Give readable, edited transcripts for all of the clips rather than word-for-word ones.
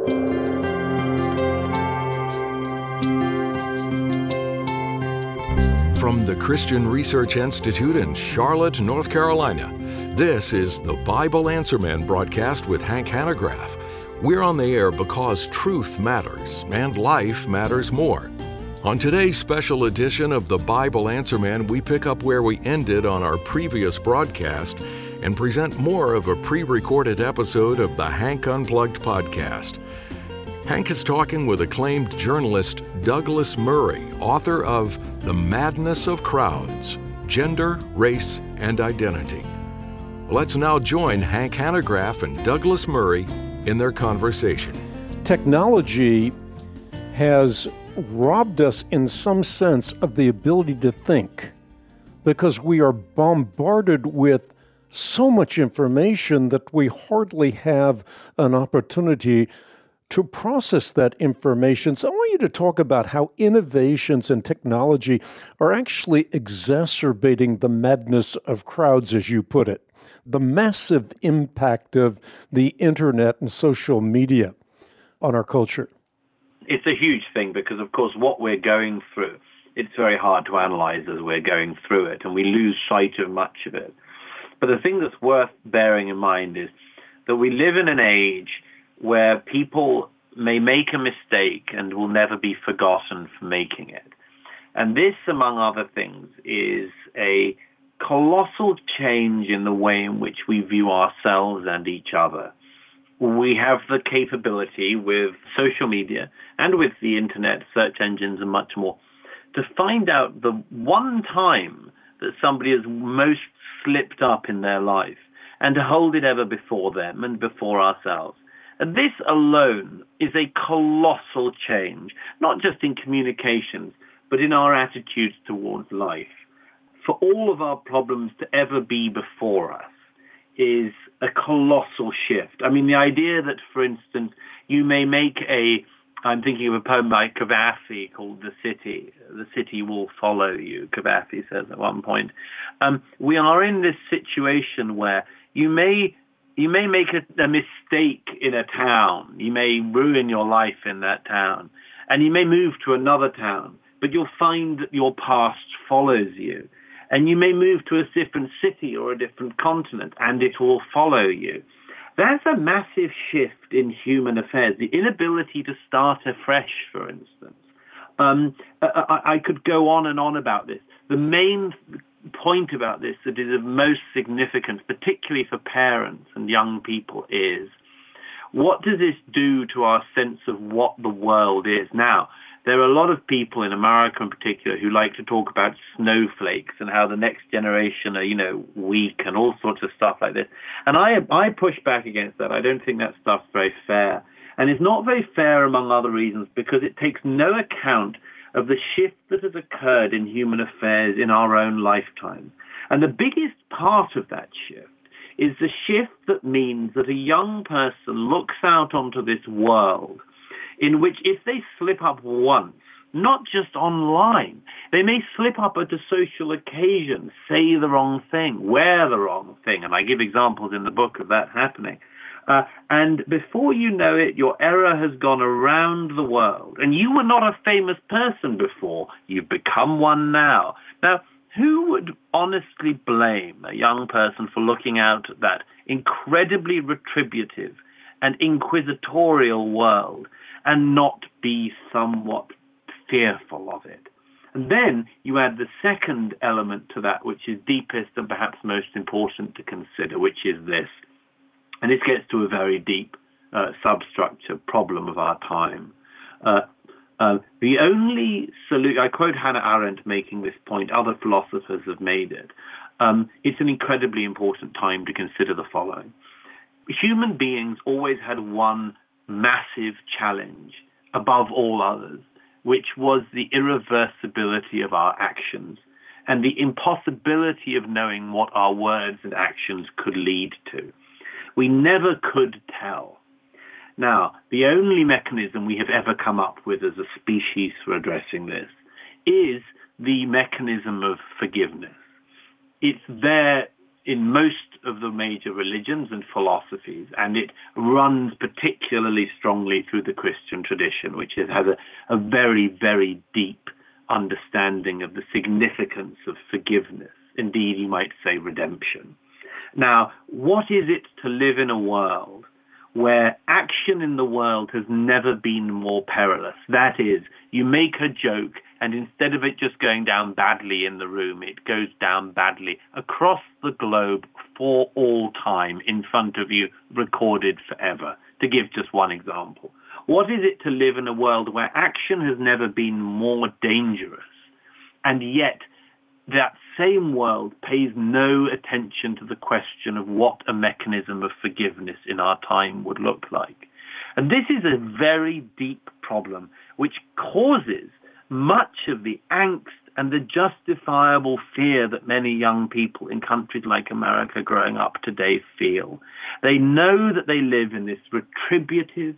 From the Christian Research Institute in Charlotte, North Carolina, this is the Bible Answer Man broadcast with Hank Hanegraaff. We're on the air because truth matters and life matters more. On today's special edition of the Bible Answer Man, we pick up where we ended on our previous broadcast and present more of a pre-recorded episode of the Hank Unplugged podcast. Hank is talking with acclaimed journalist Douglas Murray, author of The Madness of Crowds, Gender, Race, and Identity. Let's now join Hank Hanegraaff and Douglas Murray in their conversation. Technology has robbed us in some sense of the ability to think because we are bombarded with so much information that we hardly have an opportunity to process that information. So I want you to talk about how innovations in technology are actually exacerbating the madness of crowds, as you put it, the massive impact of the internet and social media on our culture. It's a huge thing because, of course, what we're going through, it's very hard to analyze as we're going through it, and we lose sight of much of it. But the thing that's worth bearing in mind is that we live in an age where people may make a mistake and will never be forgotten for making it. And this, among other things, is a colossal change in the way in which we view ourselves and each other. We have the capability with social media and with the internet, search engines and much more, to find out the one time that somebody has most slipped up in their life and to hold it ever before them and before ourselves. And this alone is a colossal change, not just in communications, but in our attitudes towards life. For all of our problems to ever be before us is a colossal shift. I mean, the idea that, for instance, you may make I'm thinking of a poem by Kavafi called The City will follow you, Kavafi says at one point. We are in this situation where you may make a mistake in a town. You may ruin your life in that town. And you may move to another town, but you'll find that your past follows you. And you may move to a different city or a different continent, and it will follow you. That's a massive shift in human affairs, the inability to start afresh, for instance. I could go on and on about this. The main point about this that is of most significance, particularly for parents and young people, is what does this do to our sense of what the world is? Now, there are a lot of people in America in particular who like to talk about snowflakes and how the next generation are, weak and all sorts of stuff like this. And I push back against that. I don't think that stuff's very fair. And it's not very fair, among other reasons, because it takes no account of the shift that has occurred in human affairs in our own lifetime. And the biggest part of that shift is the shift that means that a young person looks out onto this world in which if they slip up once, not just online, they may slip up at a social occasion, say the wrong thing, wear the wrong thing, and I give examples in the book of that happening. And before you know it, your error has gone around the world. And you were not a famous person before. You've become one now. Now, who would honestly blame a young person for looking out at that incredibly retributive and inquisitorial world and not be somewhat fearful of it? And then you add the second element to that, which is deepest and perhaps most important to consider, which is this. And this gets to a very deep substructure problem of our time. The only solution, I quote Hannah Arendt making this point, other philosophers have made it. It's an incredibly important time to consider the following. Human beings always had one massive challenge above all others, which was the irreversibility of our actions and the impossibility of knowing what our words and actions could lead to. We never could tell. Now, the only mechanism we have ever come up with as a species for addressing this is the mechanism of forgiveness. It's there in most of the major religions and philosophies, and it runs particularly strongly through the Christian tradition, which has a very, very deep understanding of the significance of forgiveness. Indeed, you might say redemption. Now, what is it to live in a world where action in the world has never been more perilous? That is, you make a joke, and instead of it just going down badly in the room, it goes down badly across the globe for all time in front of you, recorded forever, to give just one example. What is it to live in a world where action has never been more dangerous, and yet that same world pays no attention to the question of what a mechanism of forgiveness in our time would look like? And this is a very deep problem which causes much of the angst and the justifiable fear that many young people in countries like America growing up today feel. They know that they live in this retributive,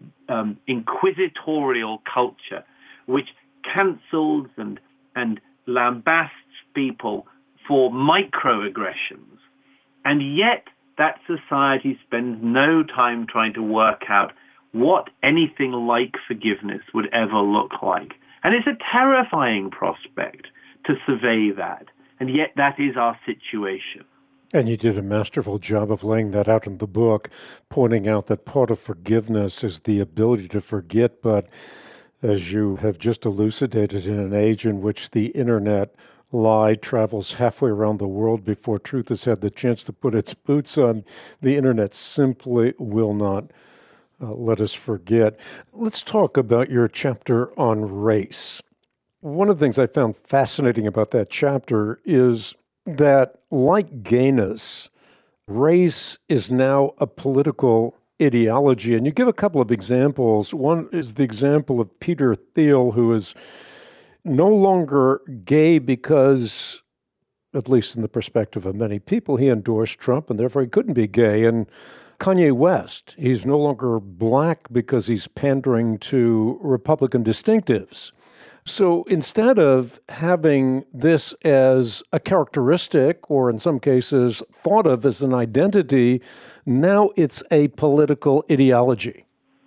inquisitorial culture which cancels and lambasts people for microaggressions. And yet that society spends no time trying to work out what anything like forgiveness would ever look like. And it's a terrifying prospect to survey that. And yet that is our situation. And you did a masterful job of laying that out in the book, pointing out that part of forgiveness is the ability to forget. But as you have just elucidated, in an age in which the internet lie travels halfway around the world before truth has had the chance to put its boots on, the internet simply will not let us forget. Let's talk about your chapter on race. One of the things I found fascinating about that chapter is that, like gayness, race is now a political ideology. And you give a couple of examples. One is the example of Peter Thiel, who is no longer gay because, at least in the perspective of many people, he endorsed Trump and therefore he couldn't be gay. And Kanye West, he's no longer black because he's pandering to Republican distinctives. So instead of having this as a characteristic, or in some cases thought of as an identity, now it's a political ideology.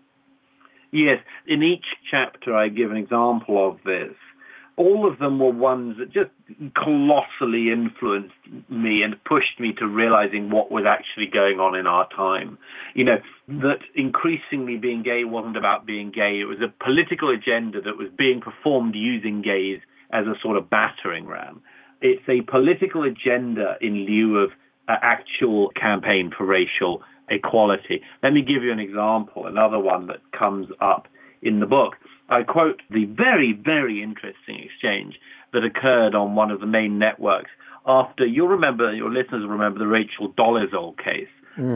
Yes, in each chapter I give an example of this. All of them were ones that just colossally influenced me and pushed me to realizing what was actually going on in our time. You know, that increasingly being gay wasn't about being gay. It was a political agenda that was being performed using gays as a sort of battering ram. It's a political agenda in lieu of actual campaign for racial equality. Let me give you an example, another one that comes up in the book. I quote the very, very interesting exchange that occurred on one of the main networks after, your listeners will remember the Rachel Dolezal case,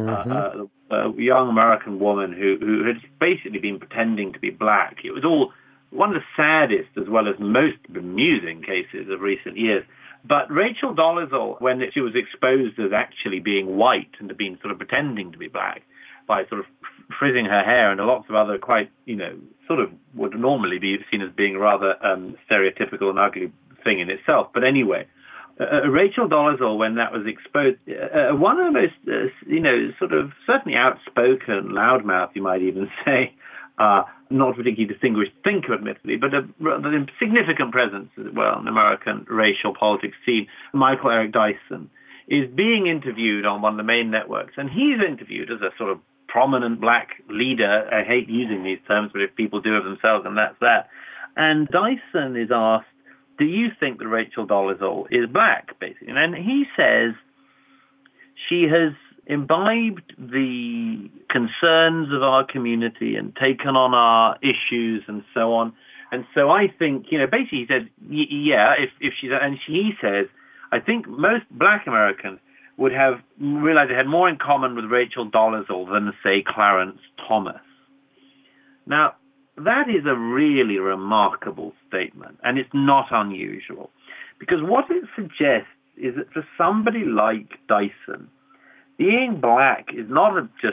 a young American woman who had basically been pretending to be black. It was all one of the saddest as well as most bemusing cases of recent years. But Rachel Dolezal, when she was exposed as actually being white and being sort of pretending to be black by sort of frizzing her hair and lots of other quite, sort of would normally be seen as being a rather stereotypical and ugly thing in itself. But anyway, Rachel Dolezal, when that was exposed, one of the most, sort of certainly outspoken, loudmouth, you might even say, not particularly distinguished thinker, admittedly, but a rather significant presence as well in American racial politics scene, Michael Eric Dyson, is being interviewed on one of the main networks. And he's interviewed as a sort of prominent black leader. I hate using these terms, but if people do of themselves, then that's that. And Dyson is asked, do you think that Rachel Dolezal is black, basically? And he says she has imbibed the concerns of our community and taken on our issues and so on. And so I think, basically he said, yeah, if she's, and he says, I think most black Americans would have realized they had more in common with Rachel Dolezal than, say, Clarence Thomas. Now, that is a really remarkable statement, and it's not unusual, because what it suggests is that for somebody like Dyson, being black is not just,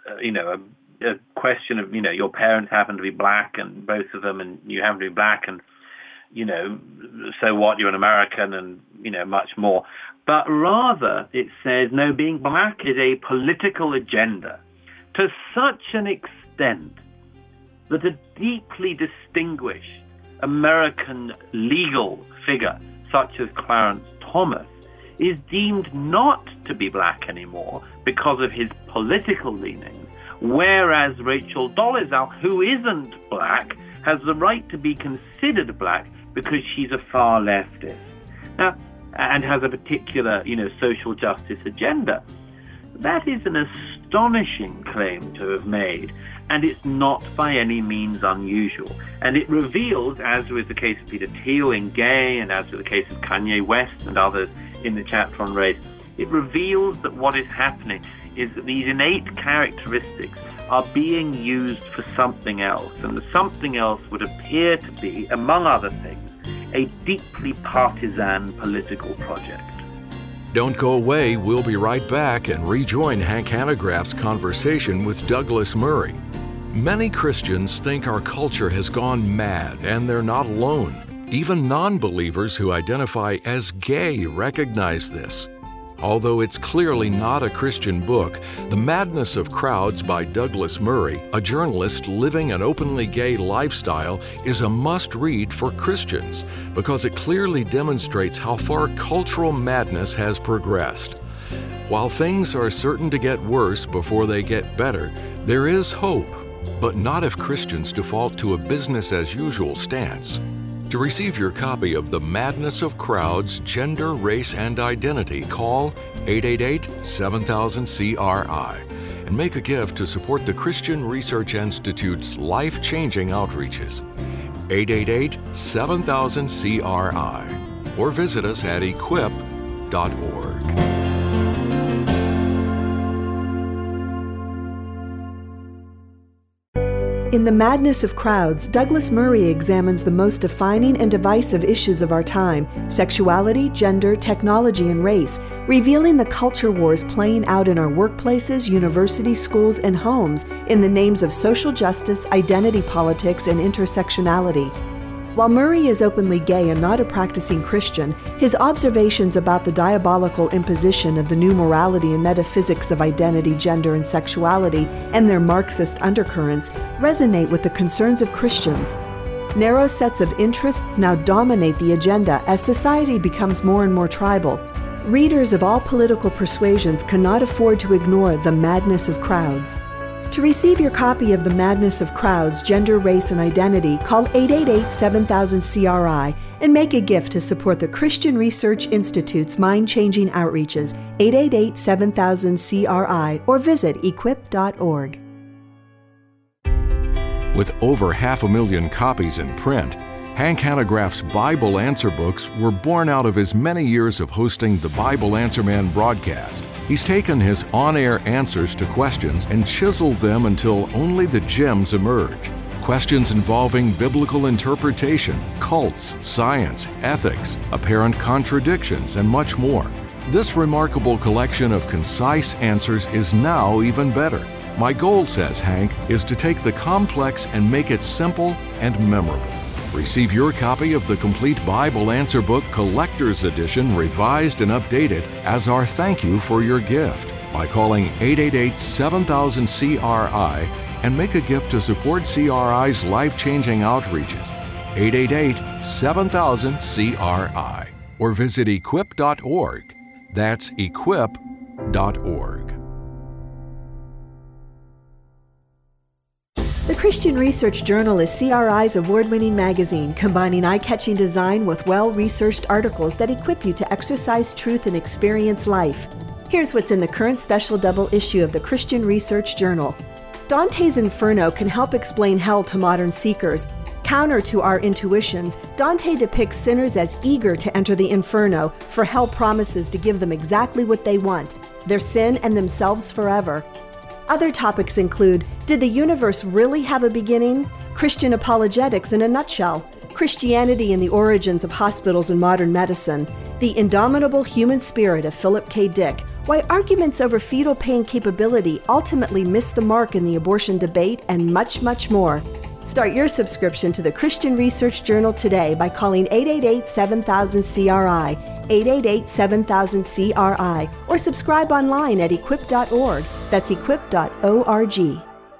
a question of, your parents happen to be black and both of them, and you happen to be black, and so what, you're an American, and, much more. But rather, it says, no, being black is a political agenda to such an extent that a deeply distinguished American legal figure, such as Clarence Thomas, is deemed not to be black anymore because of his political leanings, whereas Rachel Dolezal, who isn't black, has the right to be considered black because she's a far leftist. Now, and has a particular, social justice agenda. That is an astonishing claim to have made, and it's not by any means unusual. And it reveals, as with the case of Peter Thiel in Gay, and as with the case of Kanye West and others in the chapter on race, it reveals that what is happening is that these innate characteristics are being used for something else, and the something else would appear to be, among other things, a deeply partisan political project. Don't go away. We'll be right back and rejoin Hank Hanegraaff's conversation with Douglas Murray. Many Christians think our culture has gone mad, and they're not alone. Even non-believers who identify as gay recognize this. Although it's clearly not a Christian book, The Madness of Crowds by Douglas Murray, a journalist living an openly gay lifestyle, is a must-read for Christians because it clearly demonstrates how far cultural madness has progressed. While things are certain to get worse before they get better, there is hope, but not if Christians default to a business-as-usual stance. To receive your copy of The Madness of Crowds, Gender, Race, and Identity, call 888-7000-CRI and make a gift to support the Christian Research Institute's life-changing outreaches. 888-7000-CRI or visit us at equip.org. In The Madness of Crowds, Douglas Murray examines the most defining and divisive issues of our time: sexuality, gender, technology, and race, revealing the culture wars playing out in our workplaces, universities, schools, and homes in the names of social justice, identity politics, and intersectionality. While Murray is openly gay and not a practicing Christian, his observations about the diabolical imposition of the new morality and metaphysics of identity, gender, and sexuality, and their Marxist undercurrents, resonate with the concerns of Christians. Narrow sets of interests now dominate the agenda as society becomes more and more tribal. Readers of all political persuasions cannot afford to ignore The Madness of Crowds. To receive your copy of The Madness of Crowds, Gender, Race, and Identity, call 888-7000-CRI and make a gift to support the Christian Research Institute's mind-changing outreaches, 888-7000-CRI, or visit equip.org. With over 500,000 copies in print, Hank Hanegraaff's Bible Answer books were born out of his many years of hosting the Bible Answer Man broadcast. He's taken his on-air answers to questions and chiseled them until only the gems emerge. Questions involving biblical interpretation, cults, science, ethics, apparent contradictions, and much more. This remarkable collection of concise answers is now even better. My goal, says Hank, is to take the complex and make it simple and memorable. Receive your copy of the complete Bible Answer Book Collector's Edition, revised and updated, as our thank you for your gift by calling 888-7000-CRI and make a gift to support CRI's life-changing outreaches. 888-7000-CRI or visit equip.org. That's equip.org. The Christian Research Journal is CRI's award-winning magazine, combining eye-catching design with well-researched articles that equip you to exercise truth and experience life. Here's what's in the current special double issue of the Christian Research Journal. Dante's Inferno can help explain hell to modern seekers. Counter to our intuitions, Dante depicts sinners as eager to enter the Inferno, for hell promises to give them exactly what they want: their sin and themselves forever. Other topics include: did the universe really have a beginning? Christian apologetics in a nutshell. Christianity and the origins of hospitals and modern medicine. The indomitable human spirit of Philip K. Dick. Why arguments over fetal pain capability ultimately miss the mark in the abortion debate, and much, much more. Start your subscription to the Christian Research Journal today by calling 888-7000-CRI, 888-7000-CRI, or subscribe online at equip.org. That's equip.org.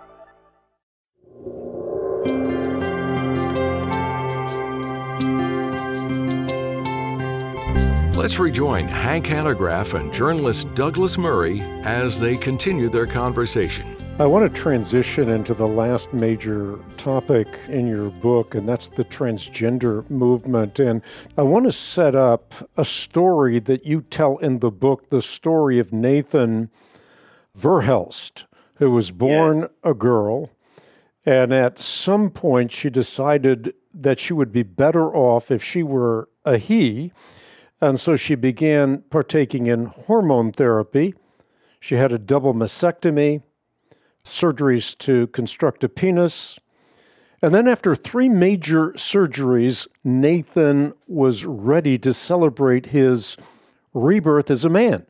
Let's rejoin Hank Hanegraaff and journalist Douglas Murray as they continue their conversation. I want to transition into the last major topic in your book, and that's the transgender movement. And I want to set up a story that you tell in the book, the story of Nathan Verhelst, who was born a girl, and at some point she decided that she would be better off if she were a he, and so she began partaking in hormone therapy. She had a double mastectomy, surgeries to construct a penis. And then after 3 major surgeries, Nathan was ready to celebrate his rebirth as a man.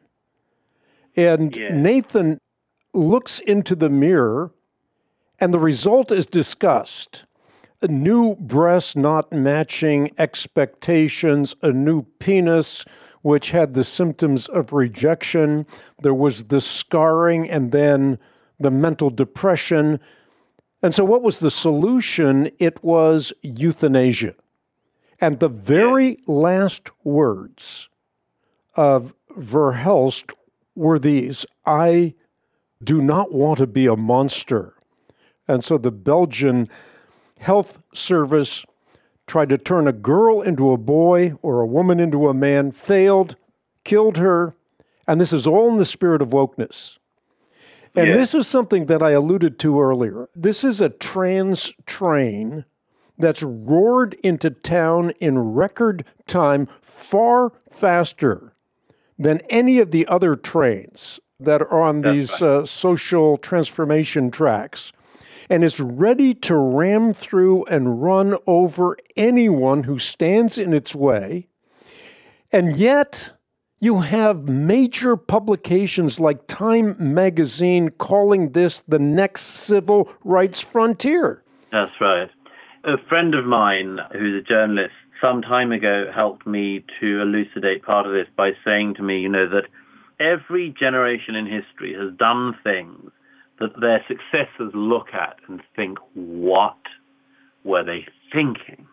And Nathan looks into the mirror, and the result is disgust. A new breast not matching expectations, a new penis which had the symptoms of rejection. There was the scarring and then the mental depression. And so what was the solution? It was euthanasia. And the very last words of Verhelst were these: "I do not want to be a monster." And so the Belgian Health Service tried to turn a girl into a boy or a woman into a man, failed, killed her, and this is all in the spirit of wokeness. And this is something that I alluded to earlier. This is a trans train that's roared into town in record time, far faster than any of the other trains that are on these social transformation tracks, and is ready to ram through and run over anyone who stands in its way. And yet, you have major publications like Time magazine calling this the next civil rights frontier. That's right. A friend of mine who's a journalist some time ago helped me to elucidate part of this by saying to me, that every generation in history has done things that their successors look at and think, what were they thinking?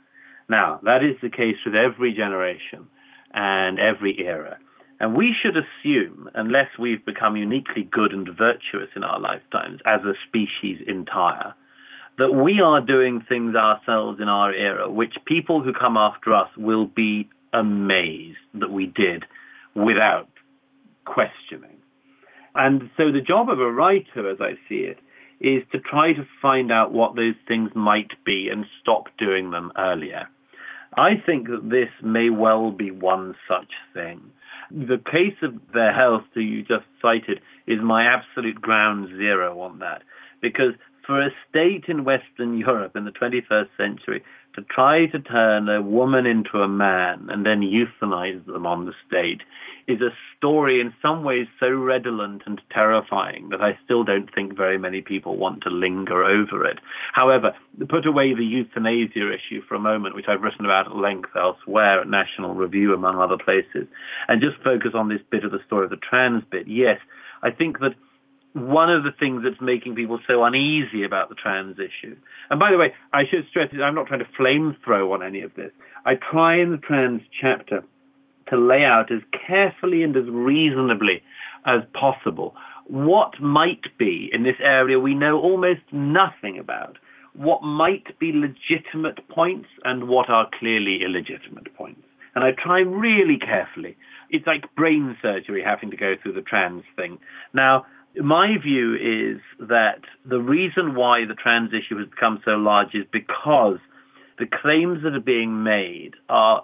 Now, that is the case with every generation and every era. And we should assume, unless we've become uniquely good and virtuous in our lifetimes as a species entire, that we are doing things ourselves in our era which people who come after us will be amazed that we did without questioning. And so the job of a writer, as I see it, is to try to find out what those things might be and stop doing them earlier. I think that this may well be one such thing. The case of Verhelst, who you just cited, is my absolute ground zero on that. Because for a state in Western Europe in the 21st century to try to turn a woman into a man and then euthanize them on the stage is a story in some ways so redolent and terrifying that I still don't think very many people want to linger over it. However, put away the euthanasia issue for a moment, which I've written about at length elsewhere at National Review, among other places, and just focus on this bit of the story of the trans bit. Yes, I think that one of the things that's making people so uneasy about the trans issue, and by the way, I should stress that I'm not trying to flamethrow on any of this. I try in the trans chapter to lay out as carefully and as reasonably as possible what might be, in this area we know almost nothing about, what might be legitimate points and what are clearly illegitimate points. And I try really carefully. It's like brain surgery having to go through the trans thing. Now, my view is that the reason why the trans issue has become so large is because the claims that are being made are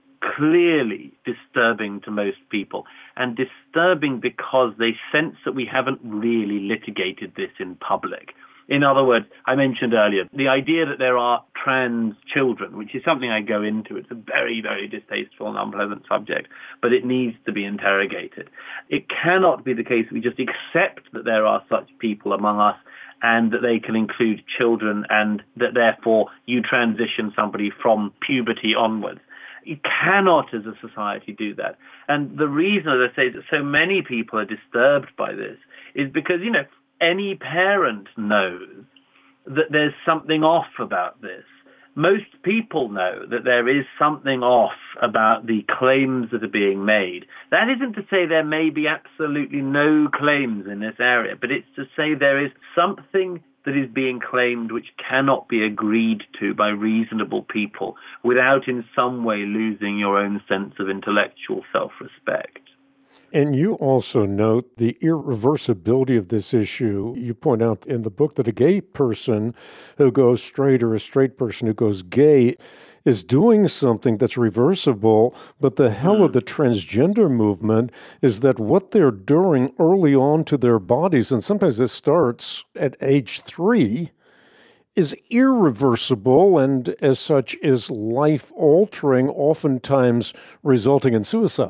clearly disturbing to most people, and disturbing because they sense that we haven't really litigated this in public. In other words, I mentioned earlier, the idea that there are trans children, which is something I go into. It's a very, very distasteful and unpleasant subject, but it needs to be interrogated. It cannot be the case that we just accept that there are such people among us and that they can include children, and that therefore you transition somebody from puberty onwards. You cannot, as a society, do that. And the reason, as I say, that so many people are disturbed by this is because, any parent knows that there's something off about this. Most people know that there is something off about the claims that are being made. That isn't to say there may be absolutely no claims in this area, but it's to say there is something that is being claimed which cannot be agreed to by reasonable people without in some way losing your own sense of intellectual self-respect. And you also note the irreversibility of this issue. You point out in the book that a gay person who goes straight or a straight person who goes gay is doing something that's reversible, but the hell of the transgender movement is that what they're doing early on to their bodies, and sometimes it starts at age 3, is irreversible and as such is life-altering, oftentimes resulting in suicide.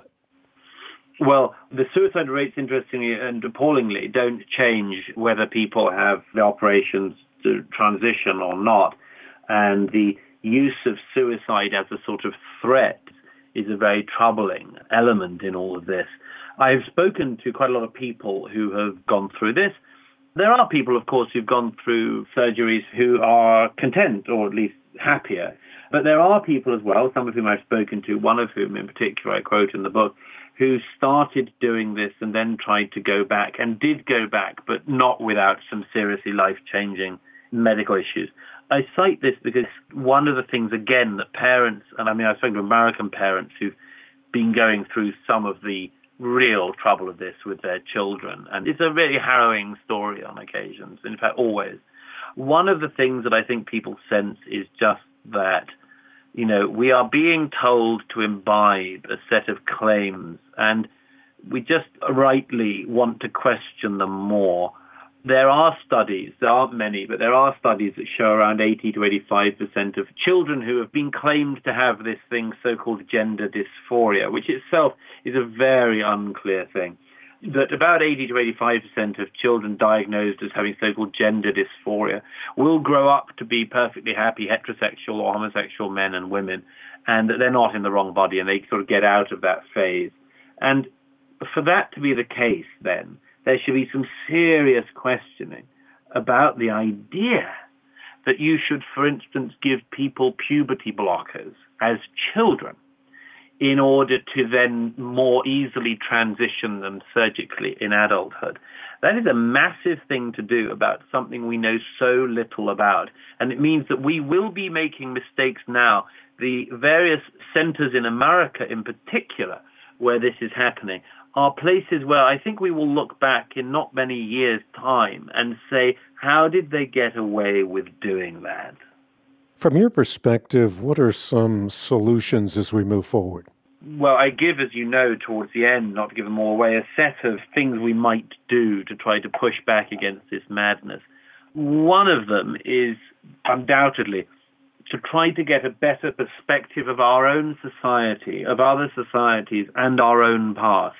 Well, the suicide rates, interestingly and appallingly, don't change whether people have the operations to transition or not. And the use of suicide as a sort of threat is a very troubling element in all of this. I've spoken to quite a lot of people who have gone through this. There are people, of course, who've gone through surgeries who are content, or at least happier. But there are people as well, some of whom I've spoken to, one of whom in particular I quote in the book, who started doing this and then tried to go back, and did go back, but not without some seriously life-changing medical issues. I cite this because one of the things, again, that parents, and I've spoken to American parents who've been going through some of the real trouble of this with their children, and it's a really harrowing story on occasions, in fact, always. One of the things that I think people sense is just that we are being told to imbibe a set of claims, and we just rightly want to question them more. There are studies, there aren't many, but there are studies that show around 80 to 85% of children who have been claimed to have this thing, so-called gender dysphoria, which itself is a very unclear thing. That about 80 to 85% of children diagnosed as having so-called gender dysphoria will grow up to be perfectly happy heterosexual or homosexual men and women, and that they're not in the wrong body, and they sort of get out of that phase. And for that to be the case, then, there should be some serious questioning about the idea that you should, for instance, give people puberty blockers as children in order to then more easily transition them surgically in adulthood. That is a massive thing to do about something we know so little about. And it means that we will be making mistakes now. The various centers in America in particular where this is happening are places where I think we will look back in not many years' time and say, how did they get away with doing that? From your perspective, what are some solutions as we move forward? Well, I give, as you know, towards the end, not to give them all away, a set of things we might do to try to push back against this madness. One of them is undoubtedly to try to get a better perspective of our own society, of other societies, and our own past.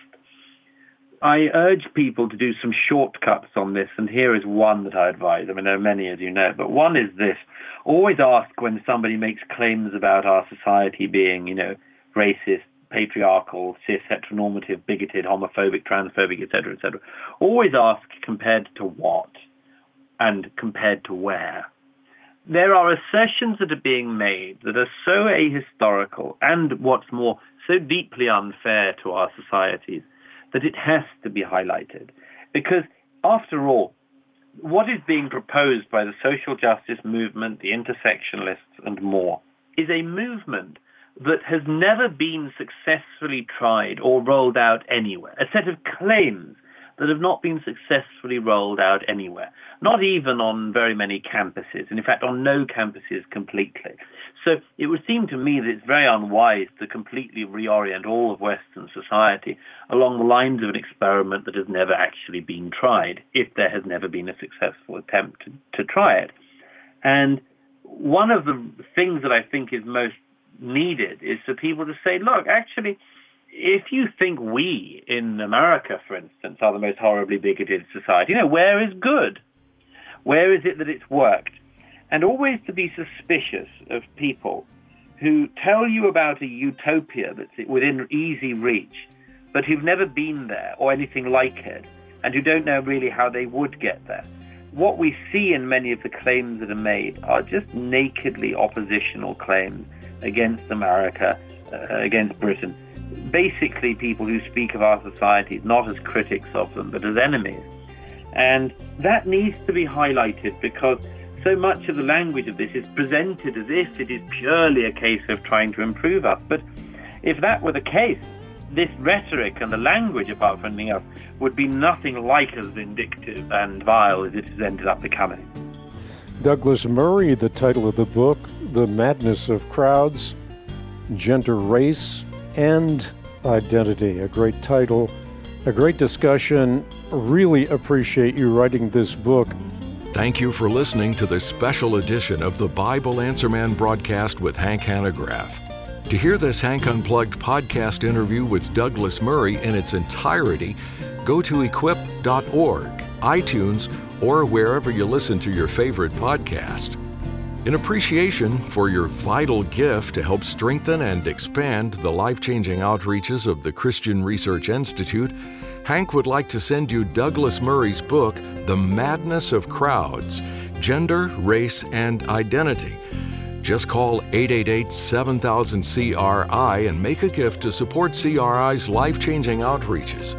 I urge people to do some shortcuts on this, and here is one that I advise. There are many, as you know, but one is this. Always ask when somebody makes claims about our society being, racist, patriarchal, cis, heteronormative, bigoted, homophobic, transphobic, etc., etc. Always ask compared to what and compared to where. There are assertions that are being made that are so ahistorical and, what's more, so deeply unfair to our societies that it has to be highlighted. Because, after all, what is being proposed by the social justice movement, the intersectionalists, and more, is a movement that has never been successfully tried or rolled out anywhere. A set of claims that have not been successfully rolled out anywhere, not even on very many campuses, and in fact on no campuses completely. So it would seem to me that it's very unwise to completely reorient all of Western society along the lines of an experiment that has never actually been tried, if there has never been a successful attempt to try it. And one of the things that I think is most needed is for people to say, look, actually, if you think we in America, for instance, are the most horribly bigoted society, where is good? Where is it that it's worked? And always to be suspicious of people who tell you about a utopia that's within easy reach, but who've never been there or anything like it, and who don't know really how they would get there. What we see in many of the claims that are made are just nakedly oppositional claims against America, against Britain. Basically people who speak of our societies not as critics of them, but as enemies. And that needs to be highlighted, because so much of the language of this is presented as if it is purely a case of trying to improve us. But if that were the case, this rhetoric and the language, apart from anything else, would be nothing like as vindictive and vile as it has ended up becoming. Douglas Murray, the title of the book, The Madness of Crowds, Gender, Race, and Identity. A great title, a great discussion. Really appreciate you writing this book. Thank you for listening to this special edition of the Bible Answer Man broadcast with Hank Hanegraaff. To hear this Hank Unplugged podcast interview with Douglas Murray in its entirety, go to equip.org, iTunes, or wherever you listen to your favorite podcast. In appreciation for your vital gift to help strengthen and expand the life-changing outreaches of the Christian Research Institute, Hank would like to send you Douglas Murray's book, The Madness of Crowds, Gender, Race, and Identity. Just call 888-7000-CRI and make a gift to support CRI's life-changing outreaches.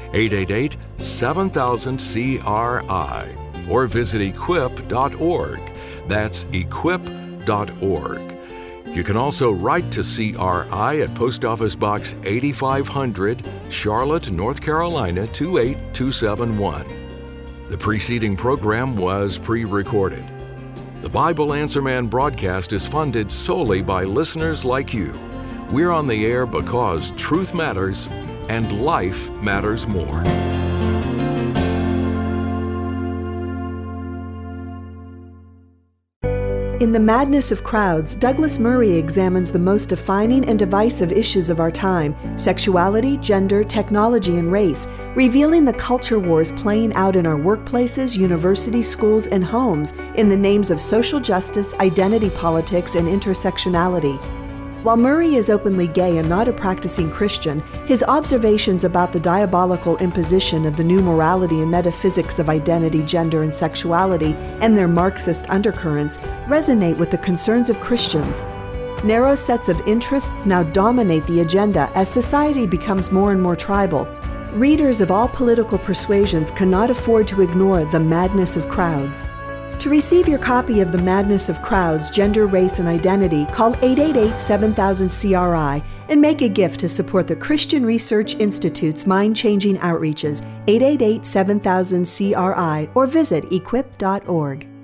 888-7000-CRI, or visit equip.org. That's equip.org. You can also write to CRI at Post Office Box 8500, Charlotte, North Carolina 28271. The preceding program was pre-recorded. The Bible Answer Man broadcast is funded solely by listeners like you. We're on the air because truth matters and life matters more. In The Madness of Crowds, Douglas Murray examines the most defining and divisive issues of our time: sexuality, gender, technology, and race, revealing the culture wars playing out in our workplaces, universities, schools, and homes in the names of social justice, identity politics, and intersectionality. While Murray is openly gay and not a practicing Christian, his observations about the diabolical imposition of the new morality and metaphysics of identity, gender, and sexuality, and their Marxist undercurrents, resonate with the concerns of Christians. Narrow sets of interests now dominate the agenda as society becomes more and more tribal. Readers of all political persuasions cannot afford to ignore the madness of crowds. To receive your copy of The Madness of Crowds, Gender, Race, and Identity, call 888-7000-CRI and make a gift to support the Christian Research Institute's mind-changing outreaches, 888-7000-CRI, or visit equip.org.